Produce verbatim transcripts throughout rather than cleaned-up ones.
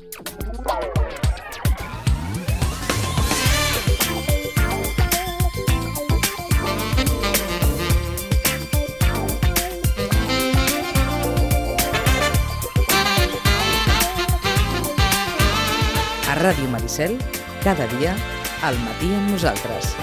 A Ràdio Maricel, cada dia, al matí amb nosaltres.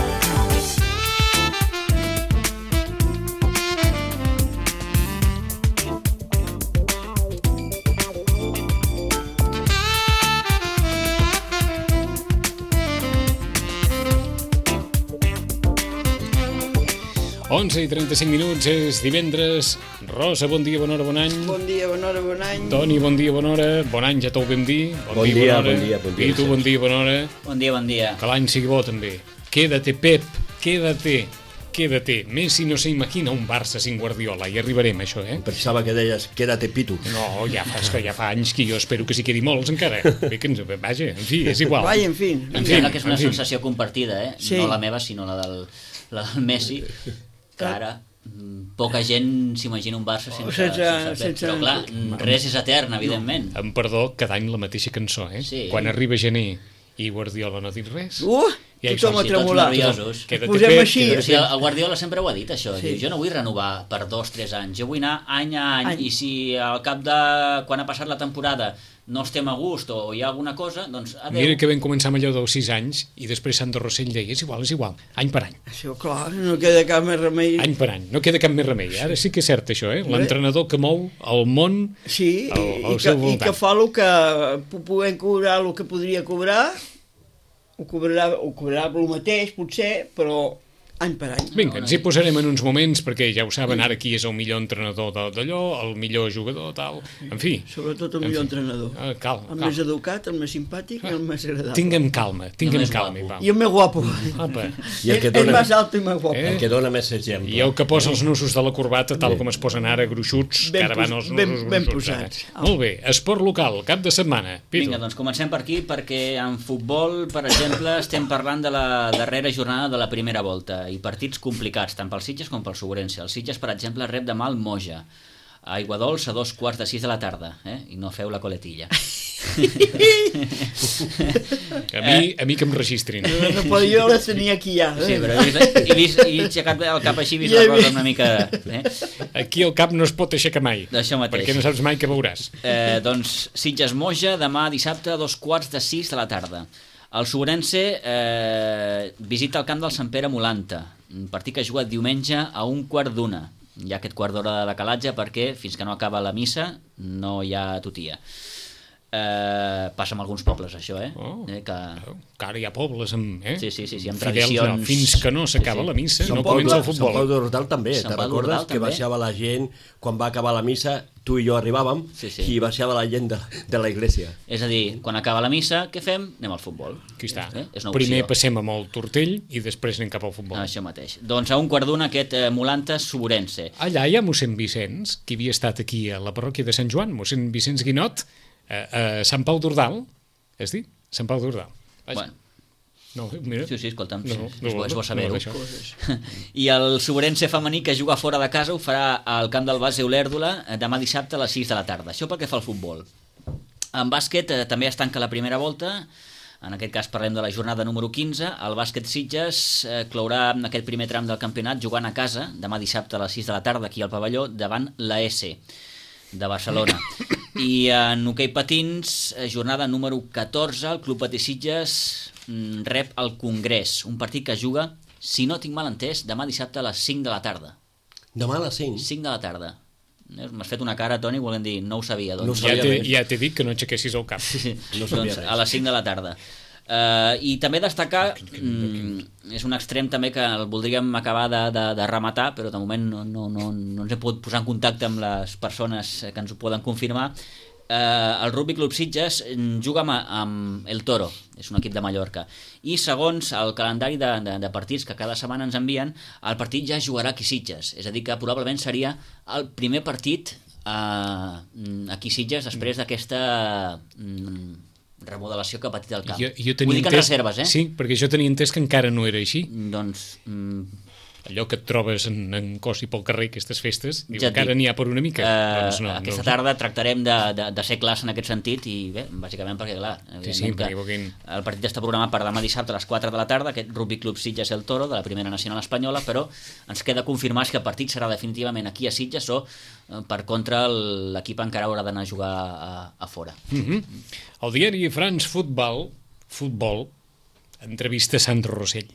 onze i trenta-cinc minuts, és divendres. Rosa, bon dia, bona hora, bon any. Bon dia, bona hora, bon any. Toni, bon dia, bona hora. Bon any, ja t'ho vam dir. Bon, bon dia, bona bon dia, bon dia. I tu, bon dia, bona hora. Bon dia, bon dia. Que l'any sigui bo, també. Quédate, Pep, quédate, quédate. Messi no s'imagina un Barça sin Guardiola. Hi arribarem, això, eh? Pensava que deies, quédate, Pitu. No, ja fa, que ja fa anys que jo espero que s'hi quedi molts, encara. Bé que ens... Vaja, en fi, és igual. Vai, en fi. Em sembla que és una sensació compartida, eh? Sí. No la meva, sinó la del, la del Messi, que ara poca gent s'imagina un Barça sense, sense, sense, sense... però clar, res és etern, evidentment. Amb perdó, cada any la mateixa cançó, eh? Sí. Quan arriba gener i Guardiola no ha dit res... Uh, ja tothom a sí, tremolar. tots nerviosos. Quédate, Posem Pep, així. O sigui, el Guardiola sempre ho ha dit, això. Sí. Diu, jo no vull renovar per dos, tres anys, jo vull anar any a any, Any. i si al cap de... quan ha passat la temporada no estem a gust o hi ha alguna cosa, doncs adeu. Mira que vam començar amb allò dels sis anys i després Sandro Rossell deia, és igual, és igual, any per any. Això, clar, no queda cap més remei. Any per any, no queda cap més remei. Ara sí que és cert això, eh? L'entrenador que mou el món Sí, al, al i, seu que, i voltant. que fa el que puguem cobrar el que podria cobrar, ho cobrarà, ho cobrarà el mateix, potser, però any per any. Vinga, ens hi posarem en uns moments, perquè ja ho saben, ara qui és el millor entrenador de- d'allò, el millor jugador, tal... En fi. Sobretot el En millor fi. entrenador. Ah, cal, El cal. més educat, el més simpàtic i el més agradable. Tinguem calma, tinguem més calma, guapo. Ivan. I el més guapo. Apa. I el que És dona, més alt i més guapo. Eh? el que dona més exemple. I el que posa els nusos de la corbata, tal com es posen ara, gruixuts, que Ben ara van pos- els ben- nusos ben gruixuts. posats. Ara. Molt bé, esport local, cap de setmana. Pitu. Vinga, doncs comencem per aquí, perquè en futbol, per exemple, estem parlant de la darrera jornada de la primera volta i partits complicats, tant pel Sitges com pel Segurense. El Sitges, per exemple, rep demà el Moja, a Aiguadols a dos quarts de sis de la tarda, eh? I no feu la coletilla. A mi, a mi que em registrin. No, no, però jo la tenia aquí ja. Eh? Sí, però he vist, he vist, he aixecat el cap així, he vist la cosa una mica... Eh? Aquí el cap no es pot aixecar mai, D'això mateix. perquè no saps mai què veuràs. Eh, doncs Sitges Moja demà dissabte a dos quarts de sis de la tarda. El Segurense eh, visita el camp del Sant Pere Molanta, un partit que juga diumenge a un quart d'una. Hi ha aquest quart d'hora de decalatge perquè fins que no acaba la missa no hi ha tutia. Eh, passa amb alguns pobles això, eh? Oh. eh que... Que ara hi ha pobles amb, eh? Sí, sí, sí, sí, amb Fidels, tradicions... no, fins que no s'acaba Sí, sí. la missa, Sant no Pau comença el de- Sant Pau futbol. d'Hortal també, Sant te Pau recordes d'Hortal que també. baixava la gent, quan va acabar la missa, tu i jo arribàvem, Sí, sí. i baixava la gent de, de la iglesia. És a dir, quan acaba la missa, què fem? Anem al futbol. Aquí està. Eh? És una Primer opció. passem amb el tortell i després anem cap al futbol. Això mateix. Doncs a un quart d'una aquest eh, Molanta Segurense. Allà hi ha mossèn Vicenç, que havia estat aquí a la parròquia de Sant Joan, mossèn Vicenç Guinot, a, a Sant Pau d'Ordal, has dit? Sant Pau d'Ordal. Vaja. Bueno, No, mira. sí, sí, escolta'm, No, sí, no, és bo, és bo no, saber-ho. no, això. I el Segurense femení que juga fora de casa ho farà al camp del base Olèrdola demà dissabte a les sis de la tarda. Això pel que fa al futbol. En bàsquet eh, també es tanca la primera volta. En aquest cas parlem de la jornada número quinze. El bàsquet Sitges eh, clourà en aquest primer tram del campionat jugant a casa demà dissabte a les sis de la tarda aquí al pavelló davant la S de Barcelona. I en hoquei patins, eh, jornada número catorze, el Club Patí Sitges mm, rep el Congrés, un partit que juga, si no tinc mal entès, demà dissabte a les cinc de la tarda. Demà a les cinc. cinc de la tarda. Eh, M'has fet una cara, Toni, volent dir, no ho sabia, No ho doncs. Ja sabia t'he res. ja t'he dit que no aixequessis el cap. Sí, sí. No sabia doncs res. a les cinc de la tarda. Uh, I també destacar, mm, és un extrem també que el voldríem acabar de, de, de rematar, però de moment no, no, no, no ens he pogut posar en contacte amb les persones que ens ho poden confirmar. Uh, el Rugby Club Sitges mm, juga amb, amb el Toro, és un equip de Mallorca, i segons el calendari de, de, de partits que cada setmana ens envien, el partit ja jugarà aquí a Sitges, és a dir que probablement seria el primer partit uh, aquí a Sitges després d'aquesta mm, remodelació que ha patit el camp. Jo, jo Vull tenia dir que en entès, reserves, eh? Sí, perquè jo tenia entès que encara no era així. Doncs... Mm, allò que et trobes en, en cos i pel carrer, aquestes festes, diu, Ja et encara dic, n'hi ha per una mica. Eh, doncs no, aquesta no, tarda tractarem de, de, de ser clars en aquest sentit i bé, bàsicament perquè clar, Sí, sí, evidentment perquè que puguin- el partit està programat per demà dissabte a les quatre de la tarda, aquest Rugby Club Sitges El Toro de la primera nacional espanyola, però ens queda confirmar si el partit serà definitivament aquí a Sitges o eh, per contra el- l'equip encara haurà d'anar a jugar a, a fora. Mhm. El diari France Football, Futbol, entrevista Sandro Rossell.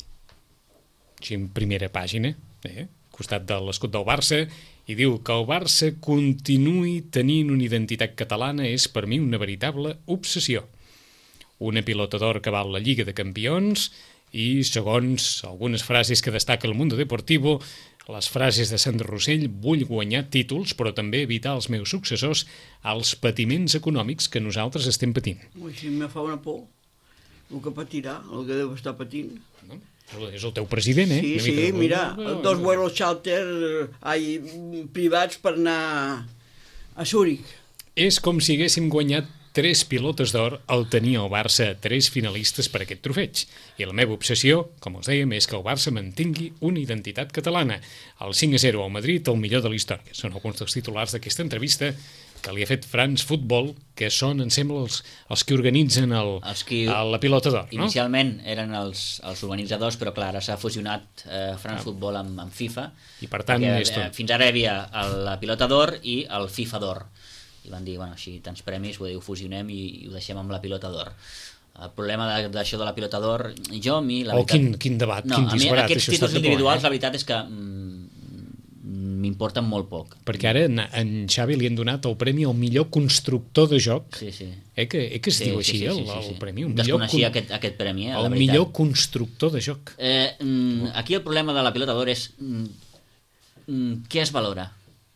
Així en primera pàgina, eh? Costat de l'escut del Barça, i diu que el Barça continuï tenint una identitat catalana és per mi una veritable obsessió. Una pilota d'or que val la Lliga de Campions i, segons algunes frases que destaca el Mundo Deportivo, les frases de Sandro Rossell, vull guanyar títols, però també evitar als meus successors els patiments econòmics que nosaltres estem patint. Ui, si me fa una por, el que patirà, el que deu estar patint. No? És el teu president, eh? Sí, Una sí, mica de- mira, No, dos no. vuelos charter ai, privats per anar a Zúrich. És com si haguéssim guanyat tres pilotes d'or al tenir el Barça tres finalistes per aquest trofeig. I la meva obsessió, com us dèiem, és que el Barça mantingui una identitat catalana. El cinc a zero al Madrid, el millor de la història. Són alguns dels titulars d'aquesta entrevista que li ha fet France Football, que són, em sembla, els, els que organitzen el, Els qui el, la pilota d'or, no? Inicialment eren els, els organitzadors, però clar, ara s'ha fusionat eh, France Football amb, amb FIFA. I per tant, perquè, és eh, tot. fins ara hi havia el, la pilota d'or i el FIFA d'or. I van dir, bueno, així tants premis, ho, ho fusionem i, i ho deixem amb la pilota d'or. El problema de- d'això de la pilota d'or, jo a mi... La Oh, veritat, quin- quin debat, no, quin a mi disbarat, aquests això ha estat títols de por, individuals, eh? la veritat és que mm, m'importen molt poc. Perquè ara en, en Xavi li han donat el premi al millor constructor de joc. Sí, sí. Eh, que, eh, que es Sí, diu sí, així, sí, el, sí, sí, sí. el premi? El Desconeixia millor, aquest, aquest premi, eh, la el veritat. millor constructor de joc. Eh, mm, aquí el problema de la pilota d'or és mm, mm, què es valora?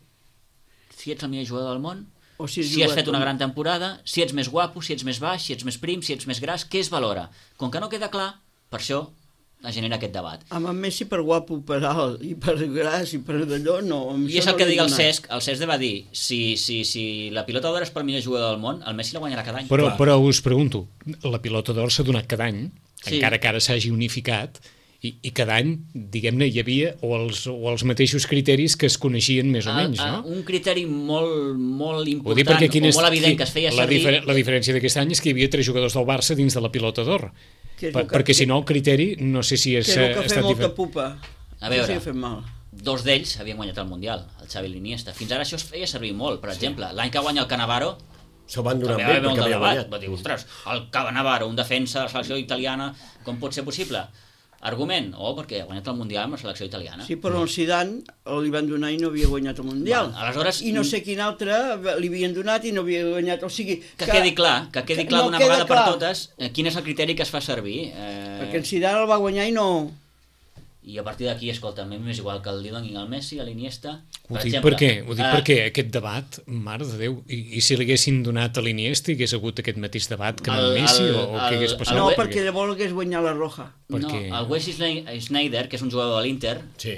Si ets el millor jugador del món, O si has si has jugat fet una com- gran temporada, si ets més guapo, si ets més baix, si ets més prim, si ets més gras, què es valora? Com que no queda clar, per això es genera aquest debat. Amb en Messi per guapo, per alt, i per gras, i per d'allò, no. amb I això és el no que li diga el han donat. Cesc. El Cesc va dir, si, si, si la pilota d'or és pel millor jugador del món, el Messi la guanyarà cada any. Però, Clar. però us pregunto, la pilota d'or s'ha donat cada any, Sí. encara que ara s'hagi unificat, i, i cada any, diguem-ne, hi havia o els, o els mateixos criteris que es coneixien més o menys, Ah, ah, no? un criteri molt, molt Ho dic important perquè quin o és, molt evident qui- que es feia la, servir... difer la diferència d'aquest any és que hi havia tres jugadors del Barça dins de la pilota d'or. Que és Per, el que- perquè si no el criteri no sé si és, Que és el ha que fa estat molta diferent. pupa. A veure. Això sí que ha fet mal. Dos d'ells havien guanyat el Mundial, el Xavi i l'Iniesta. Fins ara això es feia servir molt. Per exemple, l'any que guanya el Cannavaro, S'ho van donar també bé va haver molt perquè de havia debat. guanyat. Va dir, ostres, el Cannavaro, un defensa de la selecció italiana, com pot ser possible? Argument, oh, perquè ha guanyat el Mundial amb la selecció italiana. Sí, però el Zidane li van donar i no havia guanyat el Mundial. Bueno, aleshores- I no sé quin altre li havien donat i no havia guanyat. O sigui, Que, quedi clar, que quedi clar no d'una queda vegada clar, per totes eh, quin és el criteri que es fa servir. Eh, Perquè en Zidane el va guanyar i no... I a partir d'aquí, escolta, a mi m'és igual que li donin al Messi, a l'Iniesta... Ho dic perquè, ho dic eh, perquè aquest debat, mare de Déu, i, i si li haguessin donat a l'Iniesta hi hagués hagut aquest mateix debat que amb El- el Messi el- o, o què hagués el- passat? No, el- perquè llavors hagués guanyat la Roja. perquè- No, el Wesley Sneijder, que és un jugador de l'Inter, Sí.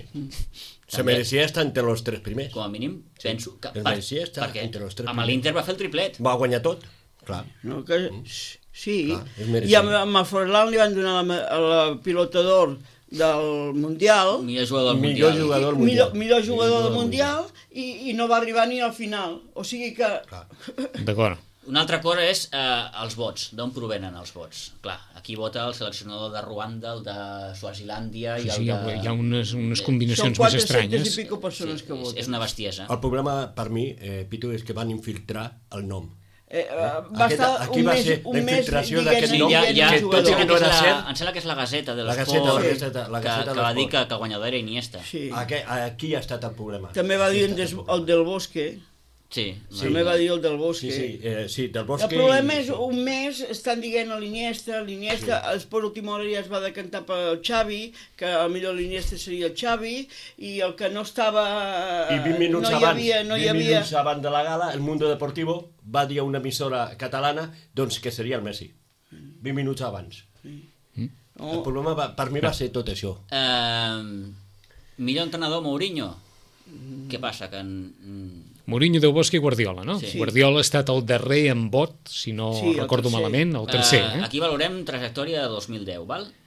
Se També. merecía estar entre los tres primers. com a mínim, penso que... el Messi està perquè entre els tres amb primers. l'Inter va fer el triplet. Va guanyar tot, clar. No? Que... Sí, Clar, és merescut. i amb, amb el Forlán li van donar la, la pilota d'or del Mundial, Millor jugador del Millor Mundial. jugador del millor, Mundial. millor jugador Millor del del Mundial, i, i no va arribar ni al final. O sigui que... Clar. D'acord. Una altra cosa és eh, els vots, d'on provenen els vots. Clar, aquí vota el seleccionador de Ruanda, el de Suazilàndia i Sí, el sí, hi ha, de... hi ha unes, unes Són combinacions més quatre-centes estranyes. i pico persones Sí, que és, voten. és una bestiesa. El problema per mi, eh, Pitu, és que van infiltrar el nom. Eh, eh, va Aquest- estar aquí un va mes, ser un la mes infiltració dient, d'aquest Sí, nom, ja, dient ja, el que em tot i sembla que que no és era la, cert, em sembla que és la Gaceta de la l'Esport Gaceta, la que, Gaceta, la Gaceta de que va dir l'Esport. que, que el guanyador era Iniesta. Sí. Aquí, aquí ha estat el problema. També va Aquí dir ha el, estat des, problema. el del Bosque. Sí, Sí. També va dir el del Bosque. Sí, sí, eh, sí, del El Bosque... problema i- és, un mes estan dient a l'Iniesta, l'Iniesta, sí. per última hora ja es va decantar pel Xavi, que millor l'Iniesta seria el Xavi, i el que no estava... I vint minuts no hi abans, havia, no hi vint havia... minuts abans de la gala, el Mundo Deportivo va dir a una emissora catalana doncs que seria el Messi. vint minuts abans. El No, problema va, per mi va ser tot això. Eh, millor entrenador, Mourinho. Què passa? Que en, Mourinho, Del Bosque i Guardiola, no? Sí. Guardiola ha estat el darrer en vot, si no Sí, el recordo tercer. malament, el tercer. eh, Eh? aquí valorem trajectòria de dos mil deu, val?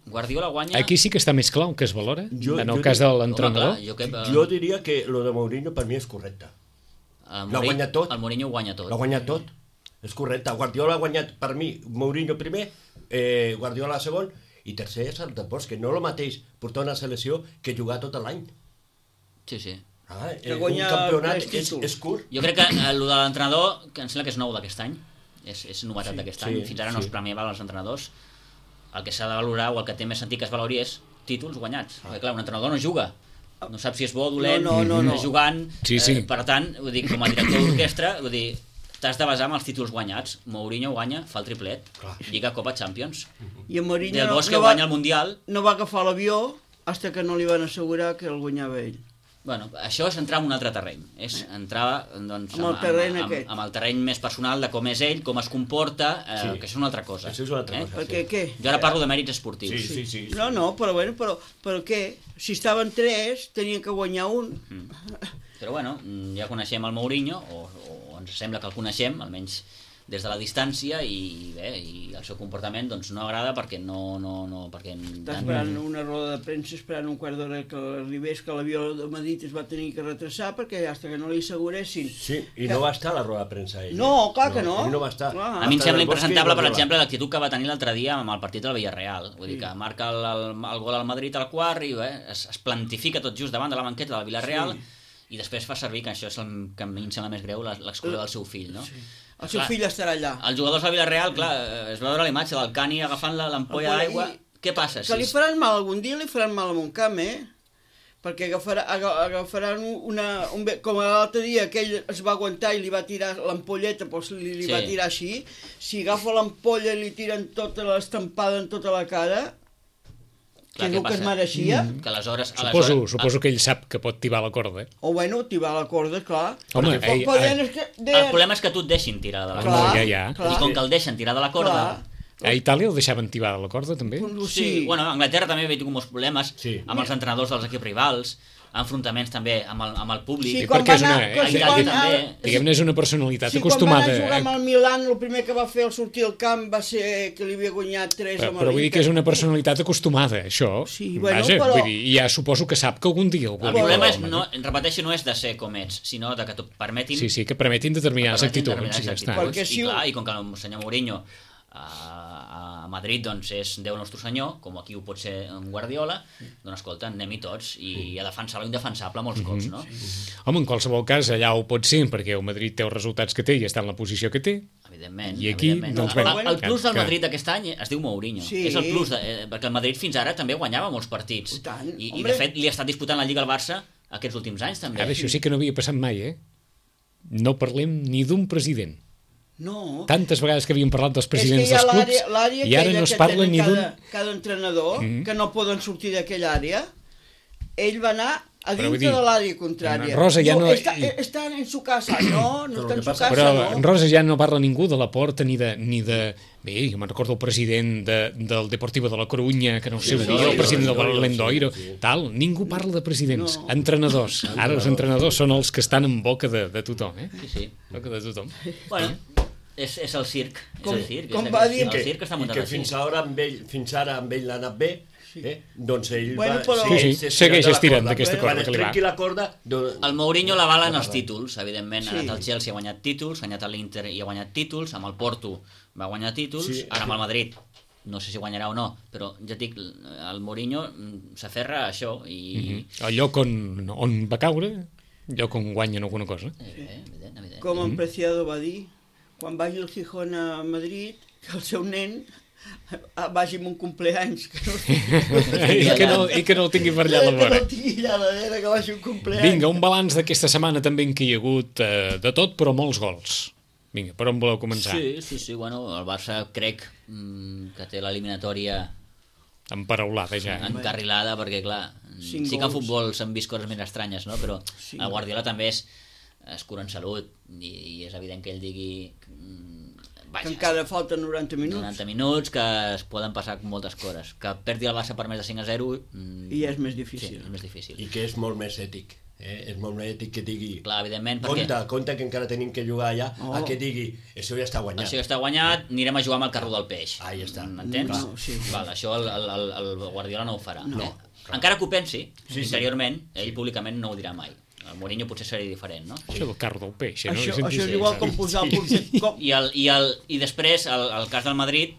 Guardiola guanya... Aquí sí que està més clar que es valora, Jo- en el jo cas dic- de l'entrenador. Home, clar, jo, que, Jo diria que lo de Mourinho per mi és correcte. el l'ha guanyat tot. El Mourinho guanya tot. L'ha guanyat tot. És correcte. Guardiola ha guanyat, per mi, Mourinho primer, eh, Guardiola segon, i tercer és el de Bosch, que no el mateix portar una selecció que jugar tot l'any. Sí, sí. Ah, Que eh, un guanya campionat tres és, títols. és curt. Jo crec que el de l'entrenador, que em sembla que és nou d'aquest any, és, és novetat Sí, d'aquest sí, any, fins ara no sí. es premiava els entrenadors. El que s'ha de valorar o el que té més sentit que es valori és títols guanyats. Perquè clar, un entrenador no juga, no sap si és bo o dolent, No, no, no, no. és jugant, Sí, sí. Eh, per tant, vull dir, com a director d'orquestra, vull dir, t'has de basar en els títols guanyats. Mourinho guanya, fa el triplet, Clar. Lliga, Copa, Champions. I en Mourinho Del no, Bosque no, va, guanya el Mundial. no va agafar l'avió fins que no li van assegurar que el guanyava ell. Bueno, això és entrar en un altre terreny. És entrar doncs, Amb el terreny amb, aquest. amb, amb el terreny més personal de com és ell, com es comporta, eh, Sí. que això és una altra cosa. Això és una altra eh? cosa. Perquè què? Jo ara parlo de mèrits esportius. Sí, sí, sí. No, no, però bueno, però, però què? Si estaven tres, tenien que guanyar un. Però bueno, ja coneixem el Mourinho, o, o ens sembla que el coneixem, almenys des de la distància, i bé, i el seu comportament doncs no agrada perquè no... no, no perquè Està esperant una roda de premsa, esperant un quart d'hora que arribés, que l'avió de Madrid es va tenir que retrasar perquè fins que no li asseguressin. Sí, i no va estar a la roda de premsa ell. No, clar que no. Ell no va estar. Clar. A mi em Hasta sembla Del Bosque i impresentable, per Guardiola. exemple, l'actitud que va tenir l'altre dia amb el partit del Villarreal. Vull dir que marca el, el, el gol al Madrid al quart i bé, es, es plantifica tot just davant de la banqueta del Villarreal sí. i després fa servir, que això és el que a mi em sembla més greu, l'exclusió del seu fill, no? Sí. El seu fill estarà allà. Els jugadors del Villarreal, clar, es va veure la imatge del Cani agafant l'ampolla Ampolla d'aigua. i- Què passa? Que li faran mal algun dia, li faran mal a Montcamp, eh? Perquè agafarà, aga, agafaran una... Un, ve- com l'altre dia que ell es va aguantar i li va tirar l'ampolleta, doncs li, li Sí. va tirar així. Si agafa l'ampolla i li tiren tota l'estampada en tota la cara, Clar, que és què el que es passa? mereixia, Que aleshores... Suposo, aleshores suposo que ell sap que pot tibar la corda. Eh? o bueno, tibar la corda, clar. Home, Perquè ei, po- podien ai. es que- El deien- problema és que tu et deixin tirar de la Clar, corda. ja, ja. clar, I com que el deixen tirar de la corda... clar. A Itàlia el deixaven tibar la corda, també? Sí, Sí, bueno, a Anglaterra també havia tingut molts problemes Sí. amb els entrenadors dels equips rivals, enfrontaments també amb el, amb el públic. Sí, I quan perquè va és una- anar... eh, quan- a quan Itàlia va- també. Diguem-ne, és una personalitat Sí, quan va acostumada... anar a jugar amb a- el Milan, el primer que va fer al sortir al camp va ser que li havia guanyat tres Però, a però vull dir que és una Madrid. personalitat acostumada, això. Sí, bueno, Vaja, però- vull dir, i ja suposo que sap que algun dia... Algú El li problema és, farà no, mal. repeteixo, no és de ser com ets, sinó de que t'ho permetin... Sí, sí, que permetin determinades permetin actituds. determinades I ja està. actituds. Perquè si I, un- clar, I com que el senyor Mourinho a, a Madrid doncs, és Déu nostre senyor, com aquí ho pot ser en Guardiola, doncs escolta, anem-hi tots i a defensar l'indefensable molts cops, no? Home, en qualsevol cas, allà ho pot ser, perquè el Madrid té els resultats que té i està en la posició que té. Evidentment. I aquí, evidentment. doncs, el, bé, el plus del que- Madrid d'aquest any es diu Mourinho. Sí. És el plus, de, eh, perquè el Madrid fins ara també guanyava molts partits. I tant, I, i hombre. de fet li ha estat disputant la Lliga al Barça aquests últims anys també. Ara, això sí que no havia passat mai, eh? No parlem ni d'un president. No. Tantes vegades que havíem parlat dels És que presidents hi ha dels l'àrea clubs l'àrea i ara aquella no es que parla tenen ni d'un... cada, cada entrenador, Mhm. que no poden sortir d'aquella àrea. Ell va anar a Però vull dintre dir, de l'àrea contrària. en Rosa ja no- Està, està en su casa. No, no Però està el en que su passa- casa, Però no. en Roses ja no parla ningú de la Porta ni de... Ni de... Bé, jo me'n recordo el president de, del Deportivo de la Coruña, que no sé, Sí, sí, el sí, president sí, del sí, Valendoiro, sí, sí. tal. Ningú parla de presidents, No. entrenadors. Ara els entrenadors són els que estan en boca de, de tothom, eh? Sí, sí. Boca de tothom. Bueno, és, és el circ. Com- és el circ. com és va el, dir el que, circ està i muntat que així. fins ara amb ell, fins ara amb ell l'ha anat bé, eh? Doncs ell Bueno, va... però- Sí, sí, s'ha segueix estirat de la estirant corda. d'aquesta Quan corda es que li va. trenqui la corda... Doncs... El Mourinho la vala en els títols, evidentment. Ha Sí. anat al Chelsea, ha guanyat títols, ha anat a l'Inter i ha guanyat títols, amb el Porto va guanyar títols, Sí, ara amb sí. el Madrid no sé si guanyarà o no, però ja et dic, el Mourinho mm, s'aferra a això i... El lloc on, on va caure, el lloc on guanyen alguna cosa. Eh, evident, evident. Com en Preciado va dir, quan vagi el Gijón a Madrid, que el seu nen vagi amb un compleanys. Que no, I, que no, I que no el tingui per allà a la que vora. no tingui allà darrere, que vagi un compleanys. Vinga, un balanç d'aquesta setmana també en què hi ha hagut eh, de tot, però molts gols. Vinga, per on voleu començar? Sí, sí, sí, bueno, el Barça crec mm, que té l'eliminatòria Emparaulada ja. eh? encarrilada, perquè clar, Cinc sí que en gols. futbol s'han vist coses més estranyes, no? Però Sí. el Guardiola també és, es cura en salut i, i és evident que ell digui mm, Que vaja, encara falten noranta minuts. noranta minuts, que es poden passar moltes coses, que perdi el Barça per més de cinc a zero mm, I ja és més sí, difícil. és més difícil. I que és molt més ètic. Eh? És molt ètic que digui... Clar, evidentment, perquè... Compte, compte que encara tenim que jugar allà, Oh. a que digui, això ja està guanyat. Això ja està guanyat, anirem a jugar amb el carro del peix. Ah, ja està. M'entens? No, sí. Val, això el, el, el, el Guardiola no ho farà. No. Eh? Encara que ho pensi, Sí, sí. interiorment, ell públicament no ho dirà mai. El Mourinho potser seria diferent, no? Això del carro del peix, eh? no? Això, He sentit això és dir, igual saps? com posar el porter... Com... I, el, i, el, i després, el, el cas del Madrid,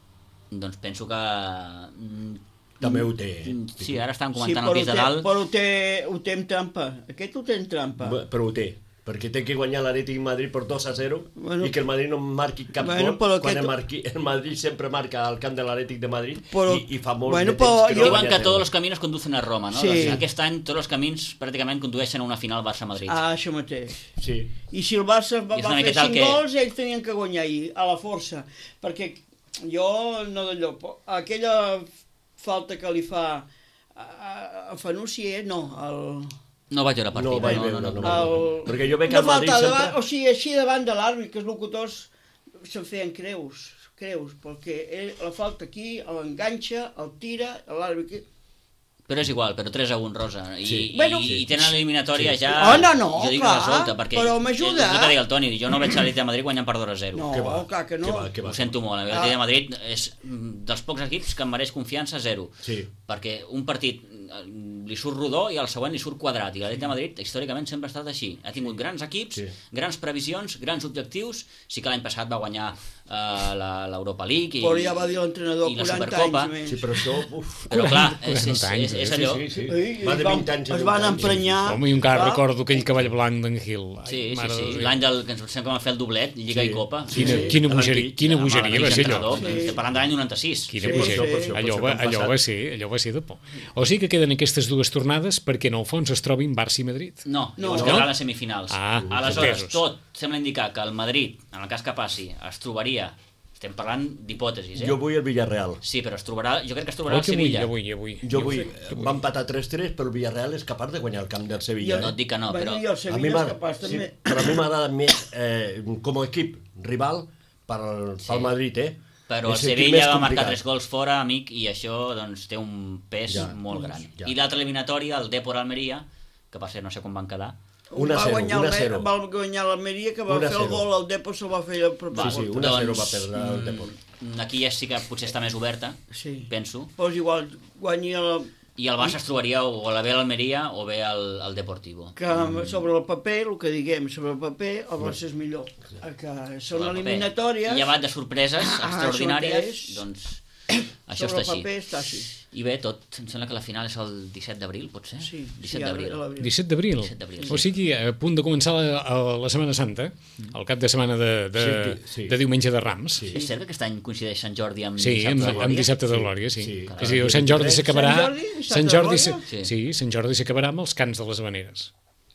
doncs penso que... mm, També ho té. Sí, ara estan Sí, comentant però, el ho pis de té, dalt. però ho té, ho té amb trampa. Aquest ho té amb trampa. Bé, Però ho té, perquè té que guanyar l'Atlètic Madrid per dos a zero Bueno. i que el Madrid no marqui cap Bueno, gol, però quan aquest- el, marqui, el Madrid sempre marca al camp de l'Atlètic de Madrid Però- i, i fa molt bueno, de temps però que jo- no Diuen guanya que zero. tots els caminos conducen a Roma, no? Sí. Doncs aquest any tots els camins pràcticament condueixen a una final Barça-Madrid. Ah, això mateix. Sí. I si el Barça va, I és va una fer miqueta el cinc que- gols, ells tenien que guanyar ahir, a la força. Perquè jo, no d'allò, però aquella falta que li fa a, a Fanussi, eh? No, el... No vaig veure el partit. No vaig veure, no, no, no. no. el... Perquè jo veig que no el Madrid falta sempre- davant, o sigui, així davant de l'àrbit, que els locutors se'n feien creus, creus, perquè ell, la falta aquí, l'enganxa, el tira, l'àrbit... Però és igual, però tres a un, Rosa. I, Sí. i, Bueno, i tenen l'eliminatòria sí. ja... Oh, no, no, jo dic clar, resolta, perquè... però m'ajuda. És el que deia el Toni, jo no veig l'Atlètic de Madrid guanyant per dos a zero. No, Què va? clar que no. Què va, què va? Ho sento molt, l'Atlètic Ah. de Madrid és mm, dels pocs equips que em mereix confiança zero. Sí. Perquè un partit eh, li surt rodó i al següent li surt quadrat. I l'Atlètic de Madrid històricament sempre ha estat així. Ha tingut grans equips, Sí. grans previsions, grans objectius. Sí que l'any passat va guanyar eh, la- l'Europa League i, Però ja va dir l'entrenador, i la quaranta Supercopa. anys més. Sí, però això... Uf, Però clar, és, és, quaranta anys, és, és eh? allò... sí, sí, sí. Ei, Va es de van- vint anys a es vint van anys. emprenyar. Home, i encara clar. recordo aquell cavall blanc d'en Gil. Ai, Sí, sí, mare de sí. Déu. L'any del que ens pensem que vam fer el doblet, Lliga Sí. i Copa. Quina, Sí, sí. quina A bogeria, l'antic. quina Amb el bogeria va mateix ser allò. entrenador. Sí. Estem parlant de l'any noranta-sis. Quina Sí, bogeria. sí. Per això, per Allò, això va, que han allò passat. va ser, allò va ser de por. O sigui que queden aquestes dues tornades perquè en el fons es trobin Barça i Madrid. No, No. no. Es quedaran a les semifinals. Ah, Aleshores, entesos. tot sembla indicar que el Madrid, en el cas que passi, es trobaria, estem parlant d'hipòtesis, eh? Jo vull el Villarreal. Sí, però es trobarà, jo crec que es trobarà Oh, el que vull, Sevilla. jo vull, jo vull. Jo vull... Va empatar tres tres, però el Villarreal és capaç de guanyar el camp del Sevilla. No eh? et dic que no, Bueno, però... i el A mi Sevilla és m'agrada, capaç sí, també. però a mi m'agrada més eh, com a equip rival per al, Sí. pel Madrid, eh? Però el És l'equip Sevilla més va marcar complicat. tres gols fora, amic, i això doncs, té un pes Ja, molt gran. ja. I l'altra eliminatòria, el Depor Almeria, que va ser, no sé com van quedar, un a Va zero, guanyar un a el Me- zero. Va guanyar l'Almeria, que va un a fer el zero. gol al Depor, se'l va fer el propi Sí, sí, gol. un a zero Doncs, va perdre el mm, Depor. aquí ja sí que potser està més oberta, Sí. penso. Però és igual, guanyi el... I el Barça es trobaria o la bé a l'Almeria o bé al, al Deportivo. que sobre el paper, el que diguem, sobre el paper, el Barça és millor. Que són Sobre el paper. eliminatòries, Llevat de sorpreses Ah, extraordinàries, això mateix. doncs això sobre està el així. paper està així. I bé, tot, em sembla que la final és el disset d'abril, potser? Sí, disset sí, d'abril. a l'abril. disset d'abril. disset d'abril, O sí. sigui, a punt de començar la, a la Setmana Santa, el cap de setmana de, de, Sí, sí. de diumenge de Rams. Sí. És cert que aquest any coincideix Sant Jordi amb Sí, dissabte amb, de amb Glòria? dissabte de Glòria, sí. Sí. És a dir, Sant Jordi s'acabarà... Sant Jordi, dissabte Sant de Jordi, Glòria? sí. sí, Sant Jordi s'acabarà amb els cants de les Habaneres.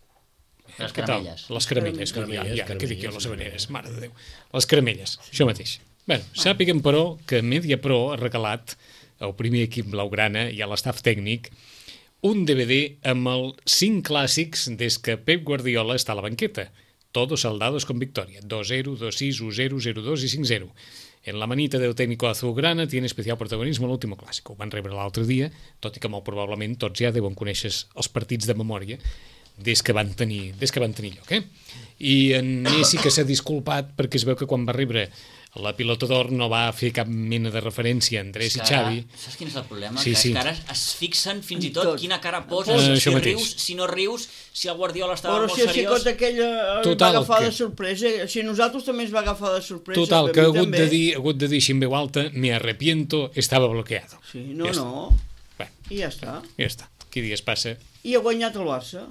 Les Què tal? caramelles. Les caramelles, que ja, Caramelles, ja, què dic jo, caramelles, les habaneres, mare de Déu. Les caramelles, això mateix. Bé, sàpiguen, però, que Mediapro ha regalat al primer equip blaugrana i a l'estaf tècnic un D V D amb els cinc clàssics des que Pep Guardiola està a la banqueta. Todos saldados con victoria. dos cero, dos sis, uno cero, cero dos i cinc zero. En la manita del técnico azulgrana tiene especial protagonismo l'últim clàssic. Ho van rebre l'altre dia, tot i que molt probablement tots ja deuen conèixer els partits de memòria des que van tenir, des que van tenir lloc. Eh? I en Messi que s'ha disculpat perquè es veu que quan va rebre la pilota d'or no va fer cap mena de referència a Andrés i És que ara, Xavi. saps quin és el problema? Sí, que sí. és que ara es fixen fins i tot, Tot. quina cara poses, Eh, si això mateix. rius, si no rius, si el Guardiola estava Però molt si el seriós... xicot aquell eh, el Total, va agafar que- de sorpresa, si nosaltres també ens va agafar de sorpresa. Total, a que ha mi hagut també. de dir, ha hagut de dir així en veu alta, me arrepiento, estava bloqueado. Sí, no, Ja està. no, Bé, i ja està. ja està. Qui dies passa? I ha guanyat el Barça.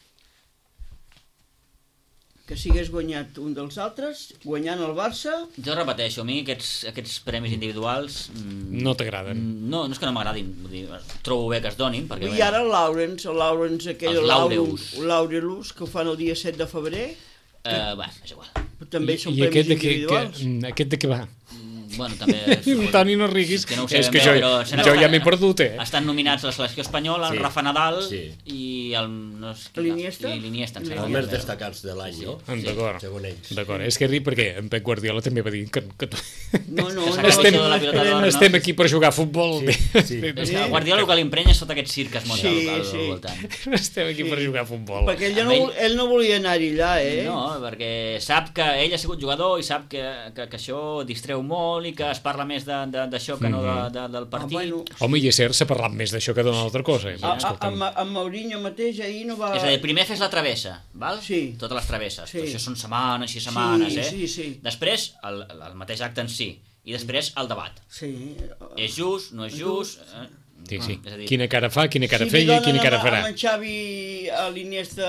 Que si hagués guanyat un dels altres, guanyant el Barça... Jo repeteixo, a mi aquests, aquests premis individuals... mm, No t'agraden. mm, No, no és que no m'agradin, vull dir, trobo bé que es donin, perquè... I bé, ara el Lawrence, el Lawrence aquell... Els Laureus. El Laureus, que ho fan el dia set de febrer, Eh, va, és igual. també I, són i premis aquest de, què, individuals. que, aquest de què va? Bueno, també... El Toni, no riguis. Que no ho és sabem que bé, jo, però se n'ha jo estat- ja m'he perdut, eh? Estan nominats la selecció espanyola, el Sí. Rafa Nadal Sí. i el... No sé, qui L'Iniesta? I l'Iniesta, em Els sembla. més destacats de l'any, no? D'acord. Segons ells. D'acord, és que ri perquè en Pep Guardiola també va dir que, que No, no, Que s'ha no, acabat estem, això de la pilota d'or, no? estem aquí per jugar a futbol. Sí, sí. És que a Guardiola el que l'imprenya és tot aquest circ que es munta Sí, al, al, sí. al voltant. Estem aquí per jugar a futbol. perquè ell Amb no, ell- vol- ell no volia anar-hi allà, eh? No, perquè sap que ell ha sigut jugador i sap que, que, que això distreu molt i que es parla més de- de- d'això que no de, de, del Ah, partit. bueno, Home, i és cert, s'ha parlat més d'això que d'una altra cosa. Eh? a, a, Escolta'm. amb, amb Mourinho mateix ahir no va... És a dir, primer fes la travessa, val? Sí. Totes les travesses. Sí. Però això són setmanes i setmanes, Sí, eh? sí, sí. Després, el, el mateix acte en si. I després, el debat. Sí. És just, no és just... Eh? Sí, sí. És a dir, Quina cara fa, quina cara Si li feia i donen quina cara amb- farà. Amb en Xavi a l'Iniesta,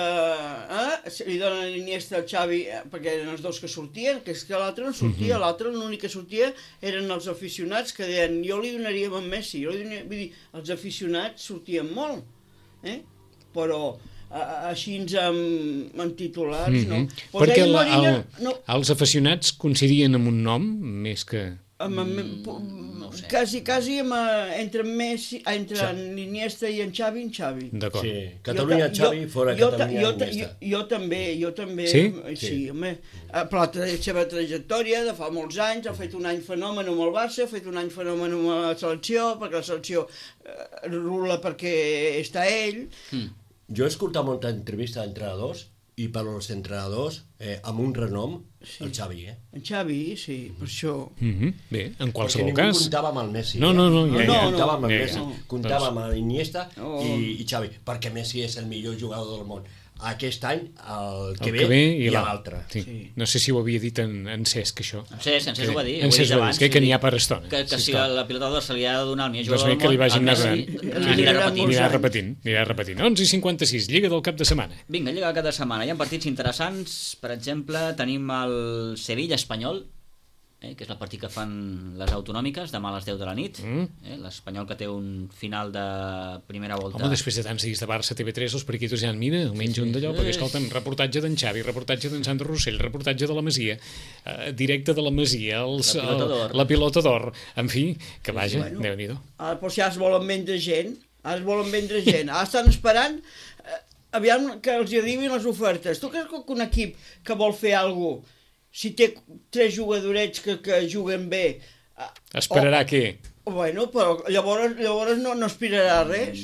eh? Si li donen a l'Iniesta al Xavi, eh, perquè eren els dos que sortien, que és que l'altre no sortia, l'altre l'únic que sortia eren els aficionats que deien jo li donaria amb Messi, jo li donaria... Vull dir, els aficionats sortien molt, eh? Però a, a, així ens amb, amb titulars, Mhm. no. Pues Perquè ahir el, Mourinho, el, no, els aficionats coincidien amb un nom més que... amb, amb, Mm, no ho sé. quasi, quasi amb, eh, entre Messi, ah, entre Xavi. en l'Iniesta i en Xavi, en Xavi. D'acord. Sí. Catalunya, Jo ta- Xavi, fora jo, ta- Catalunya, jo, ta- jo, Iniesta. jo també, jo també, Sí? sí, Sí. home, eh, per la tra- seva trajectòria de fa molts anys, ha fet un any fenomen amb el Barça, ha fet un any fenomen amb la selecció, perquè la selecció eh, rula perquè està ell, Jo he escoltat molta entrevista d'entrenadors i per als entrenadors eh, amb un renom, el Xavi, eh? en Xavi, sí, per això. Mhm. Bé, en Perquè qualsevol ningú cas... comptava amb el Messi. No, no, no, eh? ja, ja. comptava amb el Ja, ja. Messi, No. comptava amb l'Iniesta No. i, i Xavi, perquè Messi és el millor jugador del món. Aquest any, el que, el ve, que ve i i l'altre. l'altre. Sí. Sí. No sé si ho havia dit en, en Cesc, això. En Cesc, en Cesc ho va dir. En ho he Cesc dit ho va dir, abans, que, que vull n'hi ha dir per estona. Que, que Sí, si clar. la pilota d'or se li ha de donar al millor Doncs jugador bé, del que li món, vagin el Messi anant. Li anirà anirà repetint. molts Anirà anys. repetint, anirà repetint. onze i cinquanta sis, Lliga del cap de setmana. Vinga, Lliga cada setmana. Hi ha partits interessants. Per exemple, tenim el Sevilla-Espanyol, eh, que és el partit que fan les autonòmiques, demà a les deu de la nit. Mm. Eh, L'Espanyol que té un final de primera volta. Home, després de tants dies de Barça, T V tres, els periquitos ja en mira, almenys un d'allò, perquè escolta'm, reportatge d'en Xavi, reportatge d'en Sandro Rossell, reportatge de la Masia, eh, directe de la Masia, els, La pilota d'or. el, la pilota d'or, en fi, que vaja, bueno. Déu-n'hi-do. Ara, però si ara es volen vendre gent, ara es volen vendre gent, ara estan esperant, eh, aviam que els hi arribin les ofertes. Tu creus que un equip que vol fer alguna cosa, si té tres jugadorets que, que juguen bé... eh, Esperarà què? o- Bueno, però llavors, llavors no, no aspirarà a res.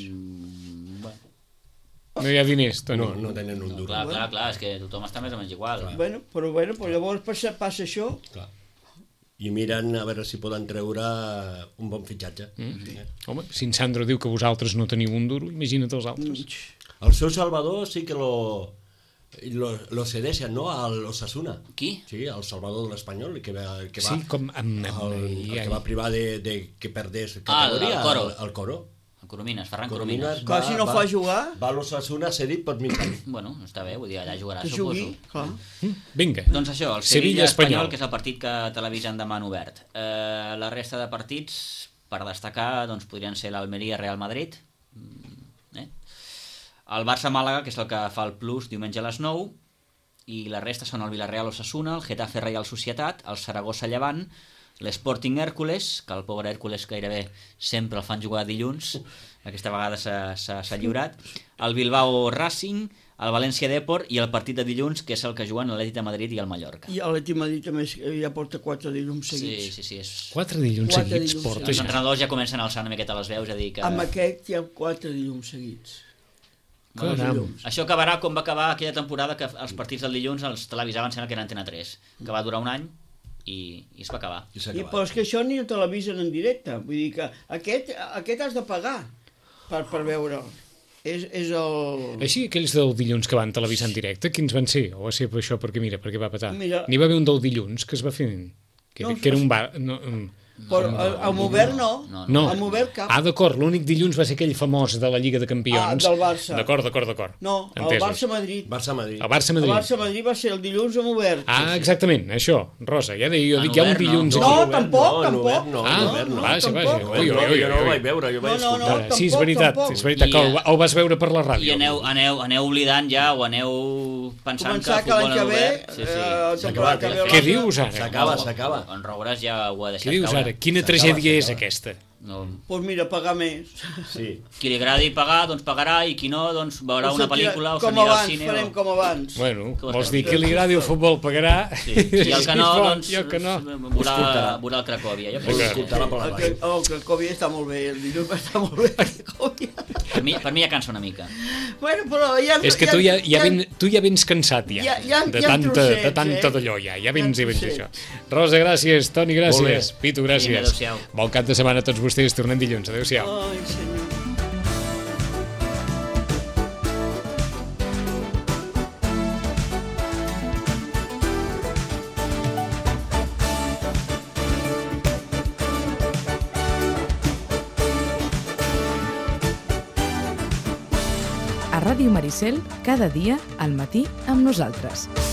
No hi ha diners, tu No, no. no tenen un No, duro. clar, clar, clar, és que tothom està més o menys igual. Bueno, però, bueno, però llavors passa, passa això. Clar. I miren a veure si poden treure un bon fitxatge. Mm. Eh? Home, si en Sandro diu que vosaltres no teniu un duro, imagina't els altres. El seu Salvador sí que lo, lo, lo cedeixen, no?, a l'Osasuna. Qui? Sí, el Salvador de l'Espanyol, que va, que va, Sí, com... Amb, amb, el, el que va privar de, de que perdés Ah, el- categoria, el Coro. el, el Coro. El Coromines, Ferran Coromines Coromines. Clar, si no fa jugar- Va a l'Osasuna cedit per mig any. Bueno, està bé, vull dir, allà jugarà, Que suposo. jugui, clar. Vinga. Doncs això, el Sevilla-Espanyol. Sevilla-Espanyol, que és el partit que televisen demà en obert. Eh, la resta de partits, per destacar, doncs podrien ser l'Almeria-Real Madrid, mm, eh? el Barça-Màlaga, que és el que fa el plus diumenge a les nou, i la resta són el Villarreal-Osasuna, el Getafe-Real Societat, el Saragossa-Llevant, l'Sporting Hèrcules, que el pobre Hèrcules gairebé sempre el fan jugar dilluns, aquesta vegada s'ha- s'ha s'ha lliurat, el Bilbao Racing, el València Depor i el partit de dilluns, que és el que juguen l'Atlètic de Madrid i el Mallorca. I l'Atlètic Madrid també és- ja porta quatre dilluns Sí, seguits. sí, sí. És... Quatre dilluns Quatre seguits dilluns porta Els ja. entrenadors ja comencen a alçar una miqueta les veus a dir que... Amb aquest hi ha quatre dilluns seguits. Caram. Això acabarà com va acabar aquella temporada que els partits del dilluns els televisaven, sembla que era Antena tres, que va durar un any i, i es va acabar. I s'ha I, acabat. però és que això ni ho televisen en directe. Vull dir que aquest, aquest has de pagar per, per veure'l. És, és el... Així, aquells del dilluns que van televisar en directe, quins van ser? O va ser per això, perquè mira, perquè va petar. Mira. N'hi va haver un del dilluns que es va fer... Que, No, que era un bar... No, mm. Però al- amb obert no. No, no. Amb obert cap. Ah, d'acord, l'únic dilluns va ser aquell famós de la Lliga de Campions. Ah, del Barça. D'acord, d'acord, d'acord. No, el Entesos. Barça-Madrid. Barça-Madrid. El Barça El Madrid. Barça-Madrid va ser el dilluns amb obert. Ah, exactament, això, Rosa, ja deia, jo En dic, hi ha un obert, no. dilluns No, aquí. obert tampoc, no, en tampoc. obert no, Ah, en obert no. vaja, tampoc. vaja. Jo, Ui, ui, ui, jo no ho ui. vaig veure, jo ho vaig No, no, escoltar. no. Sí, és tampoc, veritat, tampoc. és veritat, que I, ho, ho vas veure per la I ràdio. aneu, aneu, aneu oblidant ja o aneu pensant començar que que el l'any futbol que en ve... obert... Sí, sí. eh, S'ha temporada acabat, que eh? ve Què l'altre- dius ara? S'acaba, s'acaba. En Rouràs ja ho ha deixat Què dius caure. ara? Quina S'acaba, tragèdia és s'acaba. aquesta? No. Doncs mira, pagar més. Sí. Qui li agradi pagar, doncs pagarà, i qui no, doncs veurà O una sortirà pel·lícula o com s'anirà al abans, cine. farem O... com abans. Bueno, Que ho vols estem dir que li agradi el futbol pagarà? Sí. I el que no, Sisplau, doncs, i el que no. veurà, Escoltarà. veurà el Cracòvia. Jo Vol crec que... escoltar-la per la El, que, ràdio. el Cracòvia està molt bé, el dilluns està molt bé. el Cracòvia. Per mi, per mi ja cansa una mica. Bueno, però ja... És que tu ja, ja, ben, tu ja vens cansat ja, Ja- ja- de, ja en tanta, trossets, de tanta eh? d'allò ja, ja Ja vens en i vens això. trossets. Rosa, gràcies, Toni, gràcies, Molt Pitu, Vinga, gràcies. adéu-siau. Bon cap de setmana a tots vostès, tornem dilluns, adéu-siau. Ai, senyor. A Ràdio Maricel, cada dia al matí amb nosaltres.